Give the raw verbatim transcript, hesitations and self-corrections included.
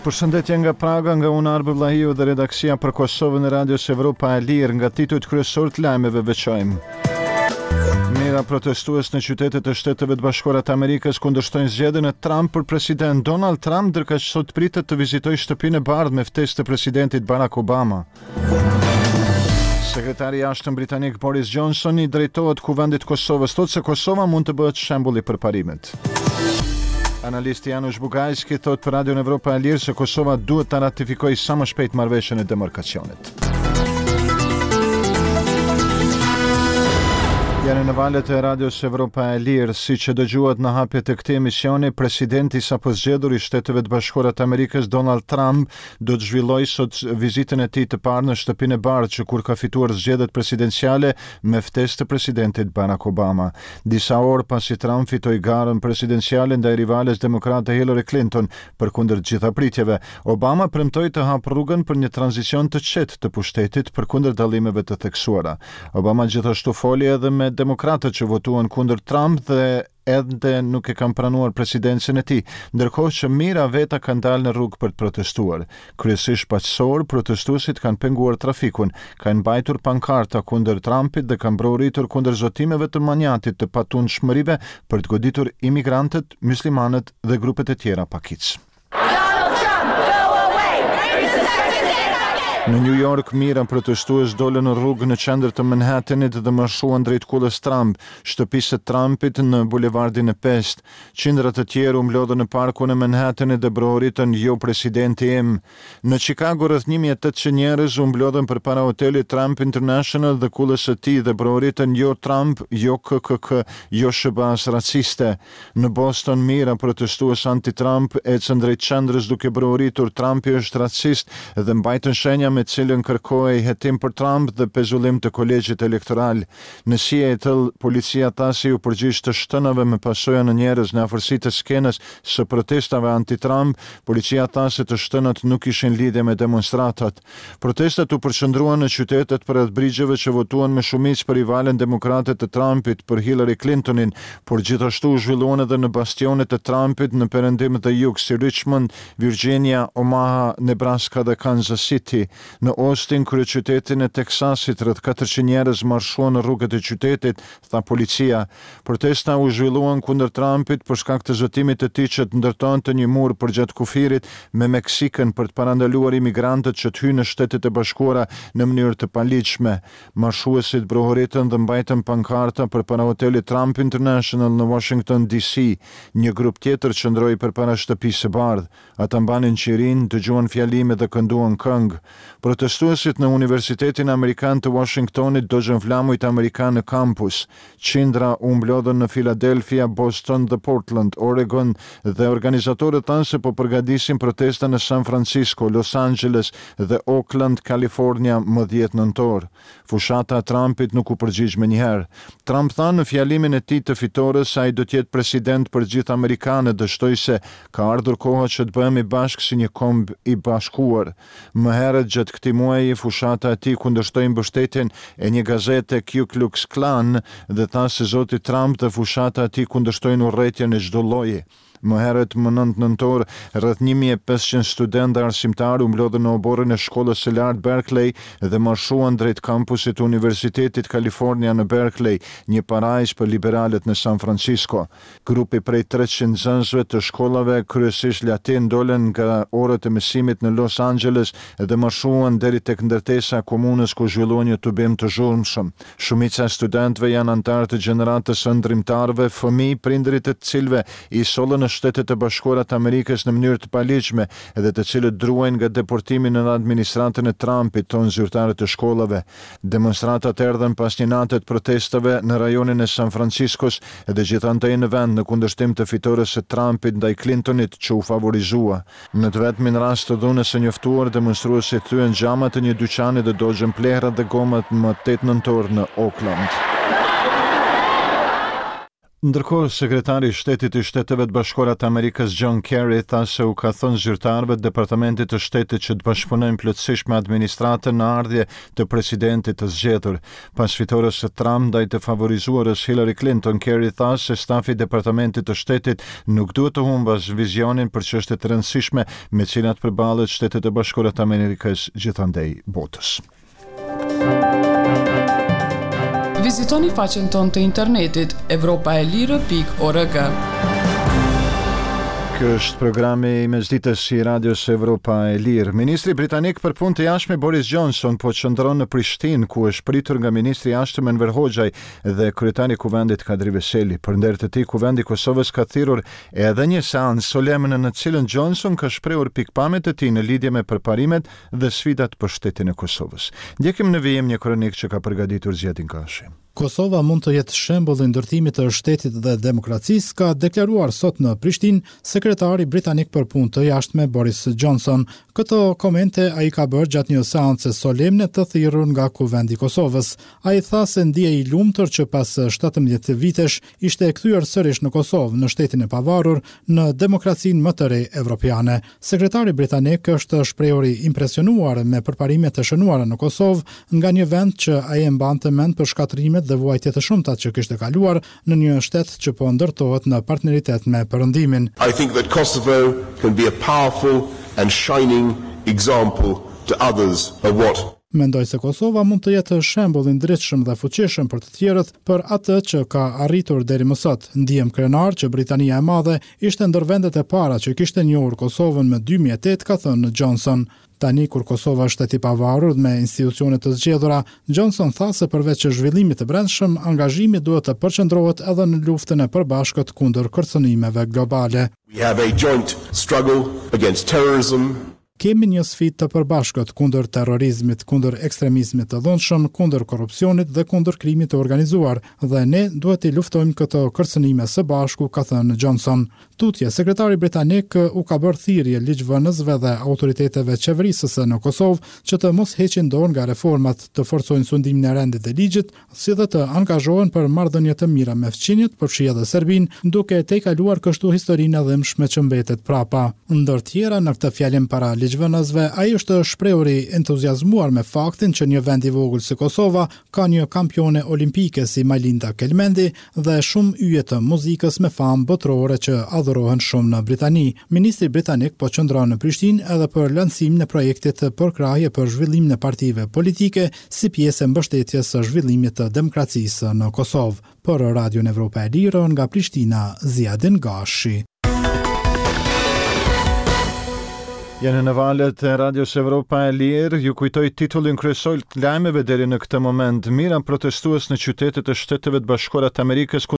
Përshëndetje nga Praga, nga unë Arbe Vllahiu dhe redaksia për Kosovën e Radios Evropa e Lirë, nga titujt kryesor të lajmeve veçojmë. Mira protestues në qytetet e Shteteve të Bashkuara të Amerikës kundërshtojnë zgjedhjen e Trump për president. Donald Trump ndërkaq sot pritet të vizitojë shtëpinë e bardhë me ftesë të presidentit Barack Obama. Sekretari i jashtëm britanik Boris Johnson i drejtohet Kuvendit të Kosovës, thotë se Kosova mund të bëhet shembull i përparimit. Analisti Janusz Bugajski thot për Radio Evropa e Lirë se Kosova duhet të ratifikojë sa më shpejt marrëveshjen e demarkacionit. Janë në valët e Radios Evropa e Lirë, si që dëgjuat në hapje të këtij emisioni, presidenti sapo zgjedhur i Shteteve të Bashkuara të Amerikës Donald Trump do të zhvillojë sot vizitën e tij të parë në shtëpinë e bardhë që kur ka fituar zgjedhjet presidenciale me ftesë të presidentit Barack Obama. Disa orë pasi Trump fitoi garën presidenciale ndaj rivales demokrate Hillary Clinton përkundër gjitha pritjeve, Obama premtoi të hapë rrugën për një tranzicion të qetë të pushtetit përkundër dallimeve të theksuara. Obama gjithashtu foli edhe me demokratët që votuan kundër Trump dhe edhe nuk e kanë pranuar presidencën e tij, ndërkohë që mira veta kanë dalë në rrugë për të protestuar. Kryesisht paqësor, protestuesit kanë penguar trafikun, kanë mbajtur pankarta kundër Trumpit dhe kanë broritur kundër zotimeve të manjatit të patundshmërive për të goditur imigrantët, muslimanët dhe grupet e tjera pakic. Në New York, mira protestues dolën në rrugë në qendër të Manhattanit dhe marshuan drejt kullës Trump, shtëpisë së Trumpit në bulevardin e Pest. Qindra të tjerë u mblodhën në parkun e Manhattanit dhe brohoritën "Jo presidenti im". Në Chicago rreth një mijë e tetëqind njerëz u mblodhën përpara hotelit Trump International dhe kullës së tij dhe brohoritën "Jo Trump, jo K K K, jo shëbas raciste". Në Boston, mira protestues anti-Trump ecën drejt qendrës duke brohoritur "Trumpi është racist" dhe mbajtën shenja me cilën kërkoi hetim për Trump dhe pezullim të kolegjit elektoral. Në Seattle, policia tha se u përgjigj të shtënave me pasoja në njerëz në afërsi të skenës së protestave anti-Trump. Policia tha se të shtënat nuk ishin lidhje me demonstratat. Protestat u përqendruan në qytetet përreth brigjeve që votuan me shumicë për rivalen demokrate të Trumpit, për Hillary Clintonin, por gjithashtu u zhvilluan edhe në bastionet e Trumpit në perëndim dhe jug si Richmond, Virginia, Omaha, Nebraska dhe Kansas City. Në Austin, kryeqytetin e Teksasit, rreth katërqind njerëz marshuan në rrugët e qytetit, tha policia. Protesta u zhvilluan kundër Trumpit për shkak të zotimit të tij që të ndërtonte një mur përgjatë kufirit me Meksikën për të parandaluar imigrantët që të hyjnë në Shtetet e Bashkuara në mënyrë të paligjshme. Marshuesit brohoritën dhe mbajtën pankarta përpara hotelit Trump International në Washington D C. Një grup tjetër qëndroi përpara shtëpisë së bardhë. Ata mbanin qirin, dëgjuan fjalime dhe kënduan këngë. Protestuesit në Universitetin Amerikan të Washingtonit dëgjën flamujt amerikan në kampus. Qindra u mblodhën në Philadelphia, Boston dhe Portland, Oregon dhe organizatorët thanë se po përgatisin protesta në San Francisco, Los Angeles dhe Oakland, California më dhjetë nëntor. Fushata e Trumpit nuk u përgjigj menjëherë. Trump tha në fjalimin e tij të fitores se ai do të jetë president për gjithë amerikanët, dështoi se ka ardhur koha që të bëhemi bashkë si një komb i bashkuar. Më herët gjatë këtij muaji, fushata e tij kundërshtoi mbështetjen e një gazete Ku Klux Klan dhe tha se zoti Trump dhe fushata e tij kundërshtojnë urrëtitjen e çdo lloji. Më herët më nëntë nëntor, rreth një mijë e pesëqind studentë dhe arsimtarë u mblodhën në oborrin e shkollës së lartë Berkeley dhe marshuan drejt kampusit të Universitetit California në Berkeley, një parajs për liberalët në San Francisco. Grupi prej treqind nxënësve të shkollave, kryesisht latin, dolën nga orët e mësimit në Los Angeles dhe marshuan deri tek ndërtesa e komunës ku zhvilluan një tubim të zhurmshëm. Shumica e studentëve janë anëtarë të gjeneratës së ndrimtarëve, fëmijë prindërit e të cilëve i sollën Shtetet e Bashkuara të Amerikës në mënyrë të paligjshme edhe të cilët druajnë nga deportimi në administratën e Trumpit, tonë zyrtarët e shkollave. Demonstratat erdhën pas një nate të protestave në rajonin e San Franciscos dhe gjithandej në vend në kundërshtim të fitores së Trumpit ndaj Clintonit që u favorizua. Në të vetmin rast të dhunës së njoftuar, demonstruesit thyen xhamat e një dyqani dhe dogjën plehrat dhe gomat më tetë nëntor në Oakland. Ndërkohë, sekretari i shtetit i Shteteve të Bashkuara të Amerikës John Kerry tha se u ka thënë zyrtarëve të Departamentit të Shtetit që të bashkëpunojnë plotësisht me administratën në ardhje të presidentit të zgjedhur. Pas fitores së Trump ndaj të favorizuarës Hillary Clinton, Kerry tha se stafi i Departamentit të Shtetit nuk duhet të humbas vizionin për çështje të rëndësishme me të cilat përballet Shtetet e Bashkuara të Amerikës gjithandej botës. Vizitoni faqen tonë të internetit evropa e lirë pikë org. Ky është programi i mesditës i Radios Evropa e Lirë. Ministri britanik për punë të jashtme Boris Johnson po qëndron në Prishtinë, ku është pritur nga ministri i jashtëm Enver Hoxhaj dhe kryetari i kuvendit Kadri Veseli. Për nder të tij, kuvendi i Kosovës ka thirrur edhe një seancë solemne në cilën Johnson ka shprehur pikpamjet e tij në lidhje me përparimet dhe sfidat për shtetin e Kosovës. Ndjekim në vijim një kronik që ka përgatitur Zjetin Kashi. Kosova mund të jetë shembull i ndërtimit të shtetit dhe demokracisë, ka deklaruar sot në Prishtinë sekretari britanik për punë të jashtme Boris Johnson. Këto komente ai ka bërë gjatë një seance solemne të thirrur nga Kuvendi i Kosovës. Ai tha se ndjej i lumtur që pas shtatëmbëdhjetë vitesh ishte kthyer sërish në Kosovë, në shtetin e pavarur, në demokracinë më të re evropiane. Sekretari britanik është shprehur i impresionuar me përparimet e shënuara në Kosovë nga një vend që ai e mbante mend për shkatrimet dhe vuajtje të shumta që kishte kaluar në një shtet që po ndërtohet në partneritet me Perëndimin. I think that Kosovo can be a powerful and shining example to others of what Mendoj se Kosova mund të jetë shembull i ndritshëm dhe fuqishëm për të tjerët për atë që ka arritur deri më sot. Ndihem krenar që Britania e Madhe ishte ndër vendet e para që kishte njohur Kosovën më dy mijë e tetë, ka thënë Johnson. Tani kur Kosova është shtet i pavarur me institucione të zgjedhura, Johnson tha se përveç zhvillimit të brendshëm, angazhimi duhet të përqendrohet edhe në luftën e përbashkët kundër kërcënimeve globale. we have a joint struggle against terrorism. Kemi një sfidë të përbashkët kundër terrorizmit, kundër ekstremizmit të dhunshëm, kundër korrupsionit dhe kundër krimit të organizuar, dhe ne duhet i luftojmë këto kërcënime së bashku, ka thënë Johnson. Tutje, sekretari britanik u ka bërë thirrje ligjvënësve dhe autoriteteve qeverisëse në Kosovë që të mos heqin dorë nga reformat, të forcojnë sundimin e rendit të ligjit, si dhe të angazhohen për marrëdhënie të mira me fqinjet, përfshi edhe Serbinë, duke tejkaluar kështu historinë e dhimbshme që mbetet prapa. Ndër tjera, në këtë fjalim para ligjvënësve, ai është shprehur i entuziazmuar me faktin që një vend i vogël si Kosova ka një kampione olimpike si Majlinda Kelmendi dhe shumë yje të muzikës me famë botërore që adhurohen shumë në Britani. Ministri britanik po qëndron në Prishtinë edhe për lancimin e projektit përkrahje për zhvillimin e partive politike si pjesë e mbështetjes së zhvillimit të demokracisë në Kosovë. Për Radion Evropa e Lirë nga Prishtina, Zjadin Gashi. Janë në valët e Radios Evropa e Lirë, ju kujtoj titullin kryesor të lajmeve deri në këtë moment. Mira protestues në qytetet e Shteteve të Bashkuara të Amerikës